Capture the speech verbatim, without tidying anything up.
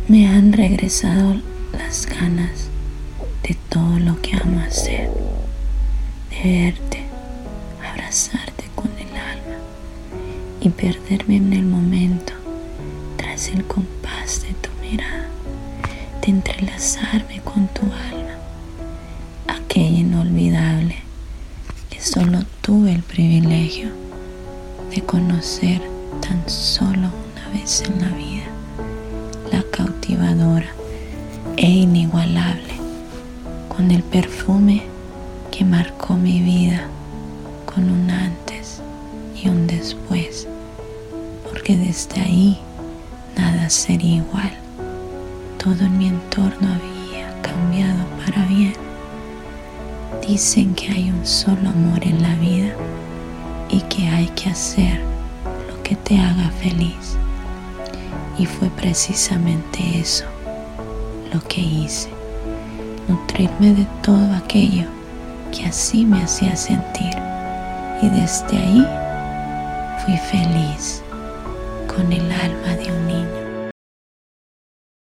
Me han regresado las ganas de todo lo que amo hacer, de verte, abrazarte con el alma y perderme en el momento tras el compás de tu mirada, de entrelazarme con tu alma, aquella inolvidable que solo tuve el privilegio de conocer tan solo una vez en la vida, la cautivadora e inigualable, con el perfume que marcó mi vida con un antes y un después, porque desde ahí nada sería igual. Todo en mi entorno había cambiado para bien. Dicen que hay un solo amor en la vida y que hay que hacer lo que te haga feliz. Y fue precisamente eso lo que hice, nutrirme de todo aquello que así me hacía sentir. Y desde ahí fui feliz con el alma de un niño.